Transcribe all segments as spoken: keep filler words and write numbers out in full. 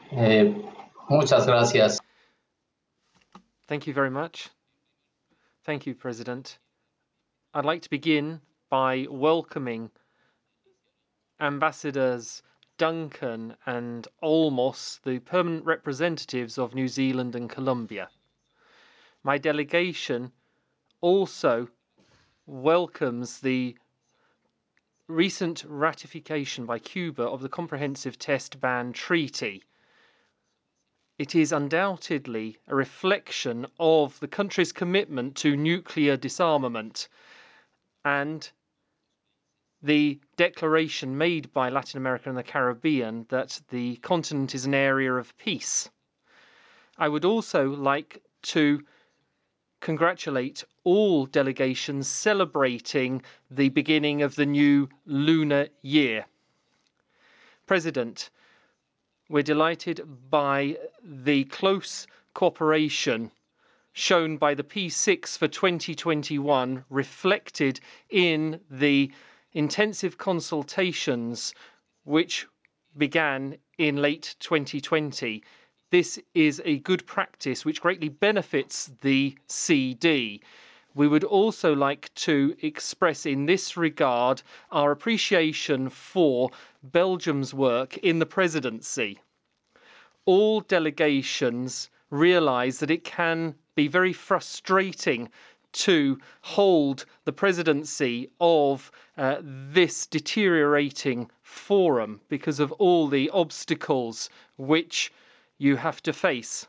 Eh, Muchas gracias. Thank you very much. Thank you, President. I'd like to begin by welcoming Ambassadors Duncan and Olmos, the permanent representatives of New Zealand and Colombia. My delegation also welcomes the recent ratification by Cuba of the Comprehensive Test Ban Treaty. It is undoubtedly a reflection of the country's commitment to nuclear disarmament and the declaration made by Latin America and the Caribbean that the continent is an area of peace. I would also like to congratulate all delegations celebrating the beginning of the new lunar year. President, we're delighted by the close cooperation shown by the P six for twenty twenty-one, reflected in the intensive consultations which began in late twenty twenty. This is a good practice which greatly benefits the C D. We would also like to express in this regard our appreciation for Belgium's work in the presidency. All delegations realise that it can be very frustrating to hold the presidency of uh, this deteriorating forum because of all the obstacles which you have to face.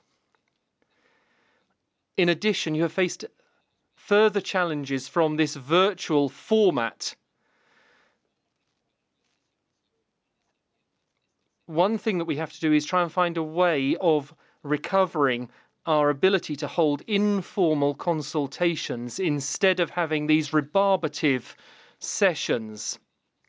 In addition, you have faced further challenges from this virtual format. One thing that we have to do is try and find a way of recovering our ability to hold informal consultations instead of having these rebarbative sessions.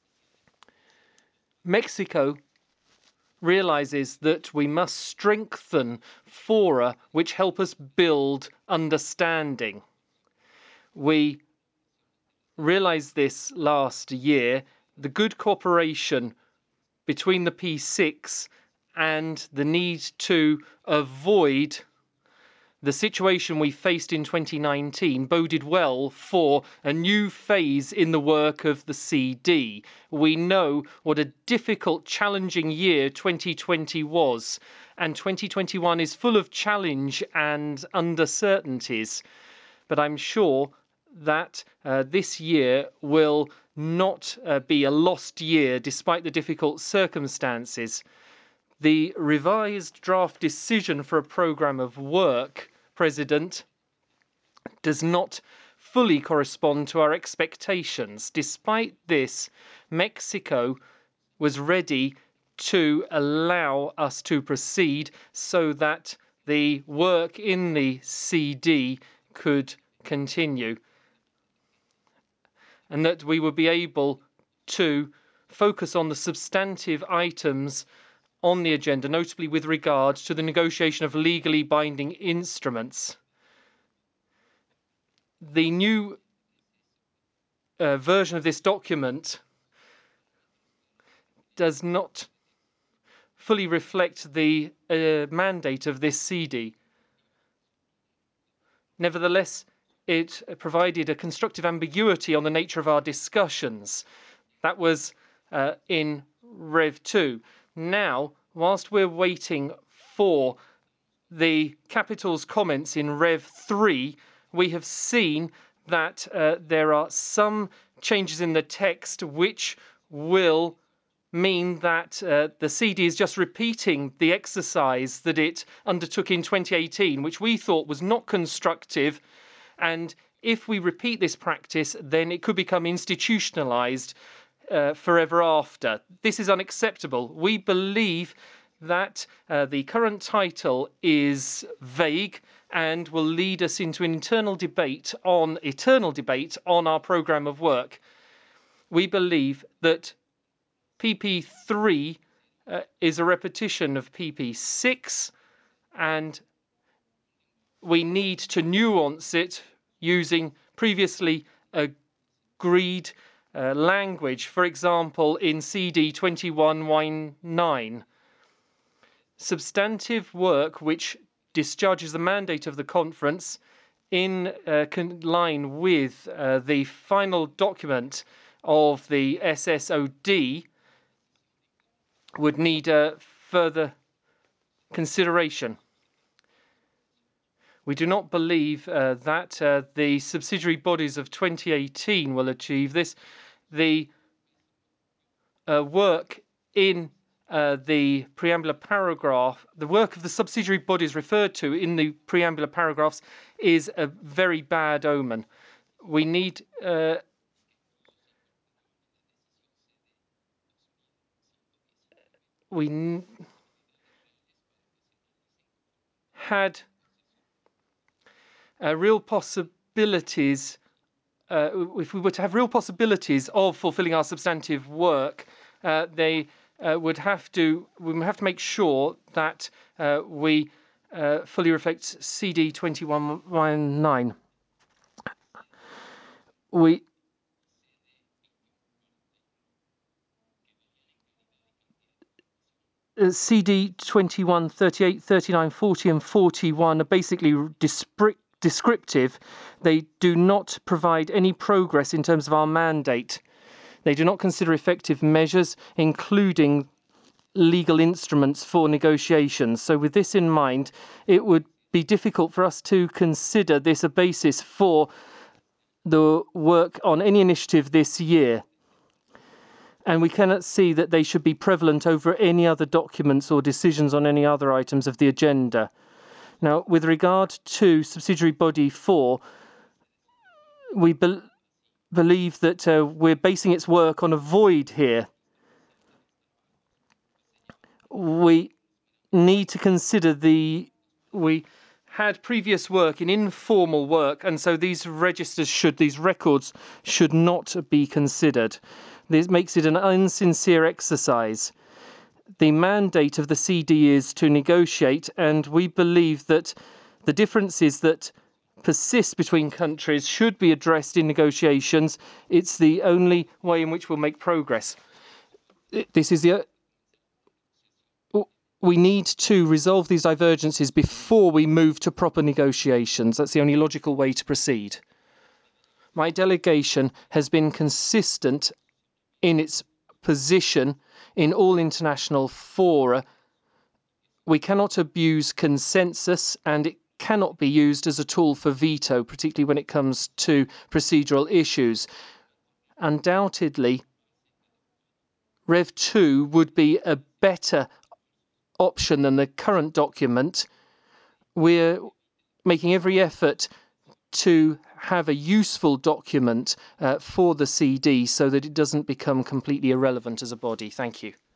Mexico realizes that we must strengthen fora which help us build understanding. We realized this last year, the good cooperation between the P six and the need to avoid the situation we faced in twenty nineteen boded well for a new phase in the work of the C D. We know what a difficult, challenging year twenty twenty was, and twenty twenty-one is full of challenge and uncertainties. But I'm sure that uh, this year will not uh, be a lost year despite the difficult circumstances. The revised draft decision for a programme of work, President, does not fully correspond to our expectations. Despite this, Mexico was ready to allow us to proceed so that the work in the C D could continue and that we would be able to focus on the substantive items on the agenda, notably with regard to the negotiation of legally binding instruments. The new uh, version of this document does not fully reflect the uh, mandate of this C D. Nevertheless, it provided a constructive ambiguity on the nature of our discussions. That was uh, in Rev two. Now, whilst we're waiting for the Capital's comments in Rev three, we have seen that uh, there are some changes in the text which will mean that uh, the C D is just repeating the exercise that it undertook in twenty eighteen, which we thought was not constructive. And if we repeat this practice, then it could become institutionalized uh, forever after. This is unacceptable. We believe that uh, the current title is vague and will lead us into an internal debate on eternal debate on our programme of work. We believe that P P three uh, is a repetition of P P six, and we need to nuance it using previously agreed uh, language, for example, in C D twenty-one nineteen. substantive work which discharges the mandate of the conference in uh, line with uh, the final document of the S S O D would need uh, further consideration. We do not believe uh, that uh, the subsidiary bodies of twenty eighteen will achieve this. The uh, work in uh, the preambular paragraph, the work of the subsidiary bodies referred to in the preambular paragraphs is a very bad omen. We need uh, we n had uh, real possibilities. Uh, if we were to have real possibilities of fulfilling our substantive work, uh, they uh, would have to we would have to make sure that uh, we uh, fully reflect C D twenty-one nineteen. We uh, C D twenty-one, thirty-eight, thirty-nine, forty, and forty-one are basically descriptive. They do not provide any progress in terms of our mandate. They do not consider effective measures, including legal instruments for negotiations. So with this in mind, it would be difficult for us to consider this a basis for the work on any initiative this year. And we cannot see that they should be prevalent over any other documents or decisions on any other items of the agenda. Now, with regard to subsidiary body four, we be believe that uh, we're basing its work on a void here. We need to consider the we had previous work in informal work, and so these registers should these records should not be considered. This makes it an insincere exercise. The mandate of the C D is to negotiate, and we believe that the differences that persist between countries should be addressed in negotiations. It's the only way in which we'll make progress. This is the we need to resolve these divergences before we move to proper negotiations. That's the only logical way to proceed. My delegation has been consistent in its position in all international fora. We cannot abuse consensus, and it cannot be used as a tool for veto, particularly when it comes to procedural issues. Undoubtedly, Rev two would be a better option than the current document. We're making every effort to have a useful document uh, for the C D so that it doesn't become completely irrelevant as a body. Thank you.